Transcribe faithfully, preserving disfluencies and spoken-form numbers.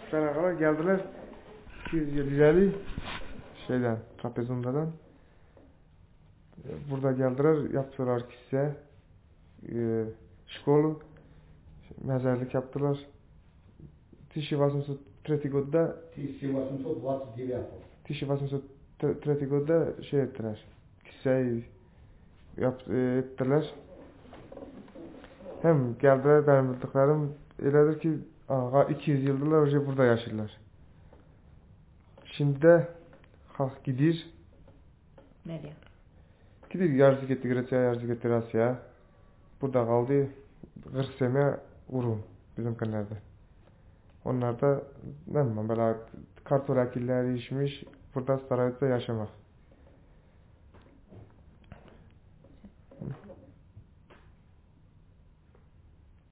Beraber geldiler. iki yüz yedi şeyden, Trapezundadan. Burada geldiler, yaptılar kişiye. E, şkolu, mezarlık yaptılar. тысяча восемьсот третий годda тысяча восемьсот двадцать девятый. тысяча восемьсот третий годda şey ettiler. Kişiyi yap, e, ettiler. Hem geldiler, benim bildiklerim öyledir ki aha, iki yüz yıldır önce burada yaşıyorlar. Şimdi de halk gidiyor. Nereye? Gidiyor, yarısı gitti Grecia, yarısı gitti Rusya. Burada kaldı kırk sene Urum bizimkinlerde. Onlar da ne bileyim böyle kartol akilleri işmiş burada Saraybos'ta yaşamak.